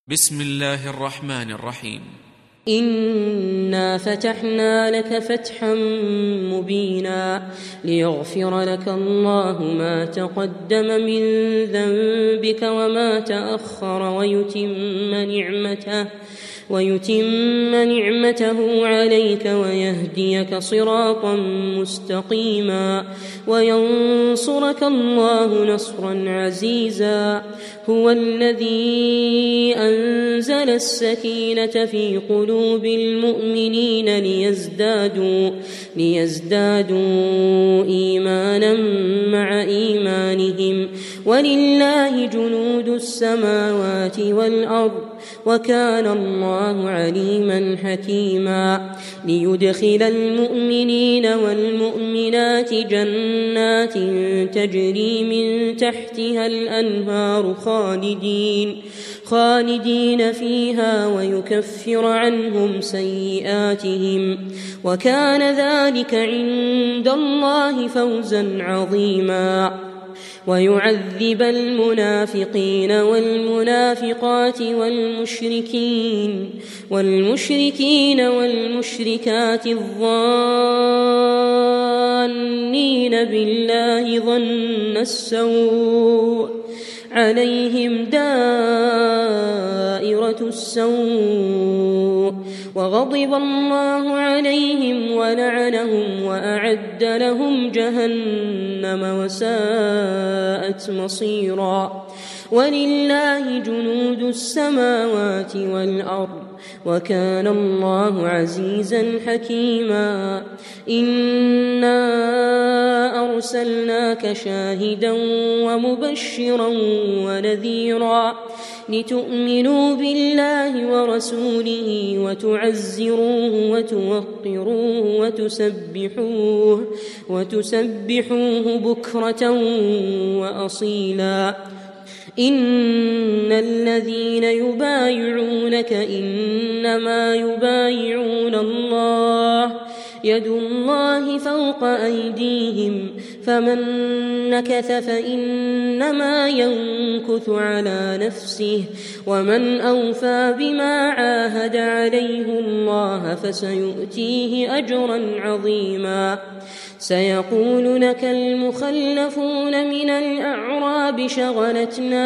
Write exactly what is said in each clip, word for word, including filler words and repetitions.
بسم الله الرحمن الرحيم. إنا فتحنا لك فتحا مبينا ليغفر لك الله ما تقدم من ذنبك وما تأخر ويتم نعمته ويتم نعمته عليك ويهديك صراطا مستقيما وينصرك الله نصرا عزيزا. هو الذي أنزل السكينة في قلوب المؤمنين ليزدادوا, ليزدادوا إيمانا مع إيمانهم ولله جنود السماوات والأرض وكان الله عليما حكيما. ليدخل المؤمنين والمؤمنات جنات تجري من تحتها الأنهار خالدين, خالدين فيها ويكفر عنهم سيئاتهم وكان ذلك عند الله فوزا عظيما. ويعذب المنافقين والمنافقات والمشركين والمشركين والمشركات الظانين بالله ظن السوء عليهم دائرة السوء وغضب الله عليهم ولعنهم وأعد لهم جهنم وساءت مصيرا. ولله جنود السماوات والأرض وكان الله عزيزا حكيما. إنا أرسلناك شاهدا ومبشرا ونذيرا لتؤمنوا بالله ورسوله وتعزروه وتوقروه وتسبحوه, وتسبحوه بكرة وأصيلا. إن الذين يبايعونك إنما يبايعون الله يد الله فوق أيديهم فمن نكث فإنما ينكث على نفسه ومن أوفى بما عاهد عليه الله فسيؤتيه أجرا عظيما. سيقول لك المخلفون من الأعراب شغلتنا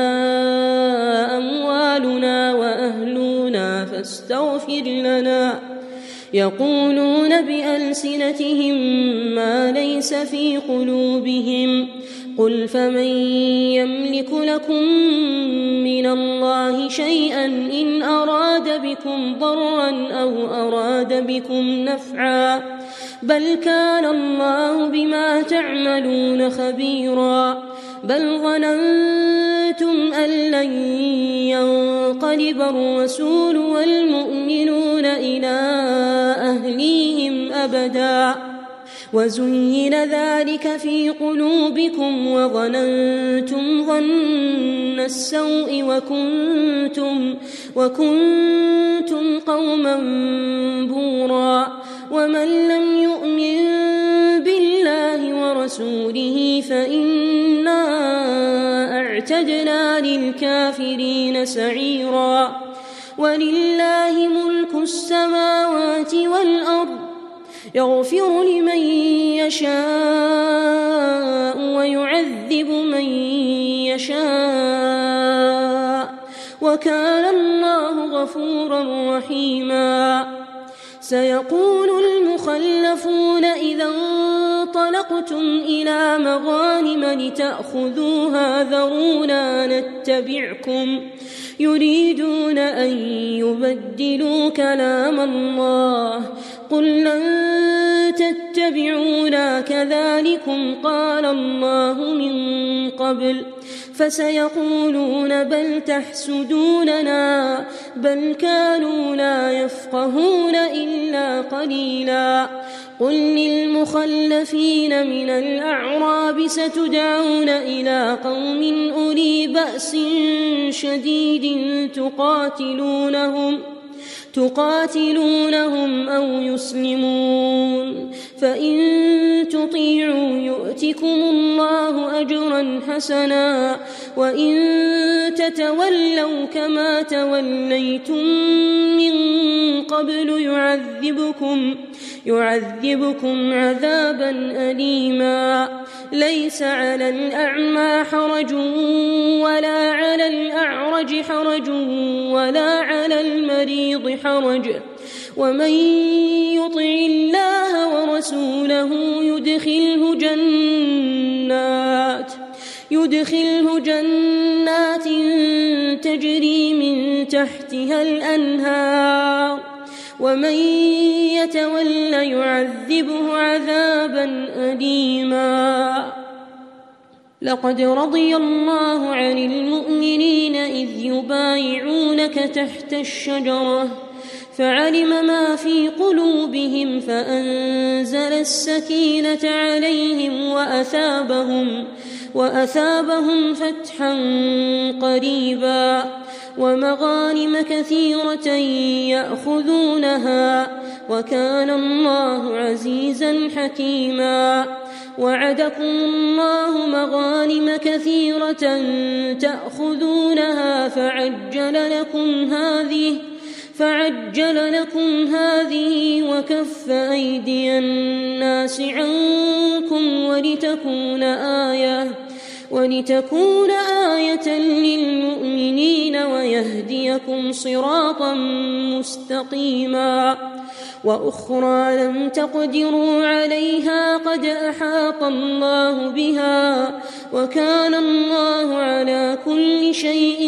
أموالنا وأهلنا فاستغفر لنا يقولون بألسنتهم ما ليس في قلوبهم قل فمن يملك لكم من الله شيئا إن أراد بكم ضرا أو أراد بكم نفعا بل كان الله بما تعملون خبيرا. بل ظننتم أن لن ينقلب الرسول والمؤمنون إلى أهليهم أبدا وزين ذلك في قلوبكم وظننتم ظن السوء وكنتم, وكنتم قوما بورا. ومن لم يؤمن بالله ورسوله فإنا أعتدنا للكافرين سعيرا. ولله ملك السماوات والأرض يغفر لمن يشاء ويعذب من يشاء وكان الله غفورا رحيما. سيقول المخلفون إذا انطلقتم إلى مغانم لتأخذوها ذرونا نتبعكم يريدون أن يبدلوا كلام الله قل لن تتبعونا كذلكم قال الله من قبل فسيقولون بل تحسدوننا بل كانوا لا يفقهون إلا قليلا. قل للمخلفين من الأعراب ستدعون إلى قوم أولي بأس شديد تقاتلونهم تقاتلونهم أو يسلمون فإن تطيعوا يؤتكم الله أجرا حسنا وإن تتولوا كما توليتم من قبل يعذبكم يعذبكم عذابا أليما ليس على الأعمى حرج ولا على الأعرج حرج ولا على المريض حرج ومن يطع الله ورسوله يدخله جنات يدخله جنات تجري من تحتها الأنهار ومن يتولى يعذبه عذابا أليما لقد رضي الله عن المؤمنين إذ يبايعونك تحت الشجرة فعلم ما في قلوبهم فأنزل السكينة عليهم وأثابهم وأثابهم فتحا قريبا ومغانم كثيرة يأخذونها وكان الله عزيزا حكيما وعدكم الله مغانم كثيرة تأخذونها فعجل لكم هذه فعجل لكم هذه وكف أيدي الناس عنكم ولتكون آية ولتكون آية للمؤمنين ويهديكم صراطا مستقيما وأخرى لم تقدروا عليها قد أحاط الله بها وكان الله على كل شيء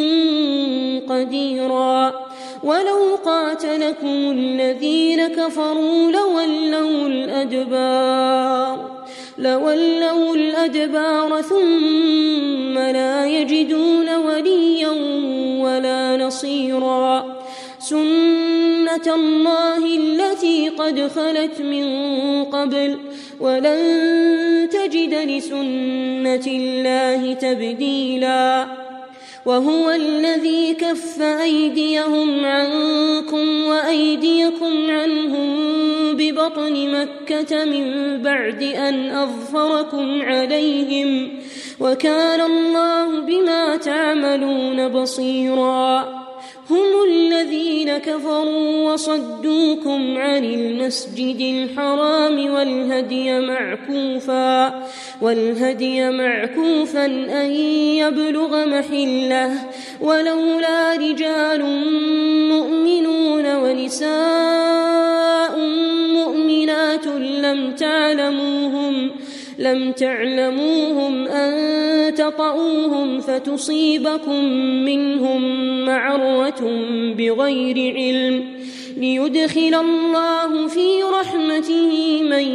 قديرا ولو قاتلكم الذين كفروا لولوا الأدبار لولوا الأدبار ثم لا يجدون وليا ولا نصيرا سنة الله التي قد خلت من قبل ولن تجد لسنة الله تبديلا وهو الذي كف أيديهم عنكم وأيديكم عنهم ببطن مكة من بعد أن أظفركم عليهم وكان الله بما تعملون بصيرا هم الذين كفروا وصدوكم عن المسجد الحرام والهدي معكوفا والهدي معكوفا أن يبلغ محله ولولا رجال مؤمنون ونساء مؤمنات لم تعلموهم لم تعلموهم أن تطؤوهم فتصيبكم منهم معرة بغير علم ليدخل الله في رحمته من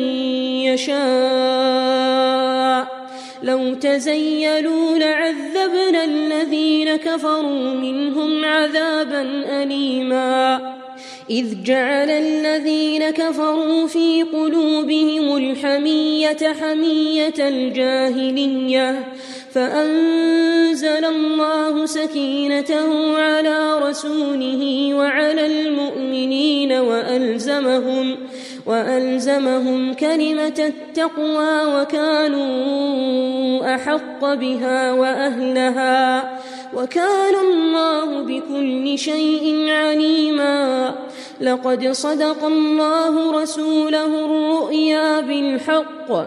يشاء لو تزيلوا لعذبنا الذين كفروا منهم عذابا أليما إذ جعل الذين كفروا في قلوبهم الحمية حمية الجاهلية فأنزل الله سكينته على رسوله وعلى المؤمنين وألزمهم وألزمهم كلمة التقوى وكانوا أحق بها وأهلها وكان الله بكل شيء عليما لقد صدق الله رسوله الرؤيا بالحق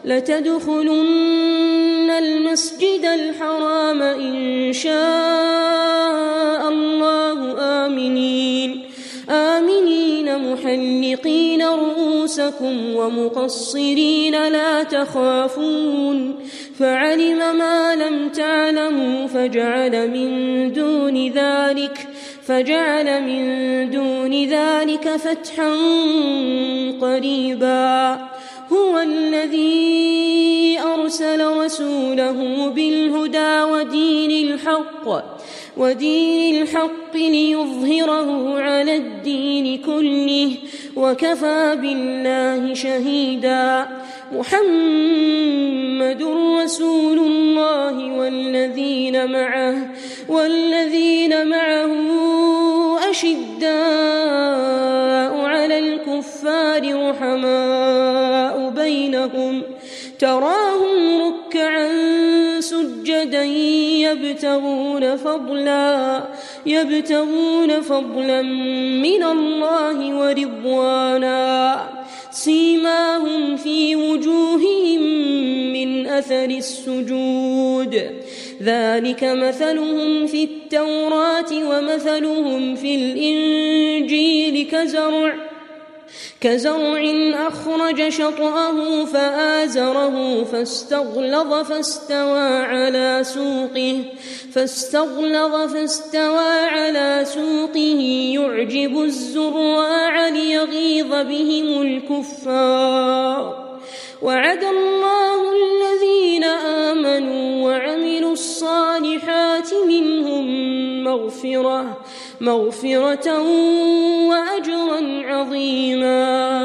لتدخلن المسجد الحرام إن شاء الله آمنين آمنين محلقين رؤوسكم ومقصرين لا تخافون فعلم ما لم تعلموا فجعل من دون ذلك فجعل من دون ذلك فتحا قريبا هو الذي أرسل رسوله بالهدى ودين الحق ودين الحق ليظهره على الدين كله وكفى بالله شهيدا محمد رسول الله والذين معه والذين معه أشداء على الكفار رحماء بينهم تراهم ركعا سجدا سجدا يبتغون فضلا يبتغون فضلا من الله ورضوانا سيماهم في وجوههم من أثر السجود ذلك مثلهم في التوراة ومثلهم في الإنجيل كزرع كزرع أخرج شطأه فآزره فاستغلظ فاستوى على سوقه فاستغلظ فاستوى على سوقه يعجب الزراع ليغيظ بهم الكفار وعد الله الذين آمنوا وعملوا الصالحات منهم مغفرة مغفرة وأجرا عظيما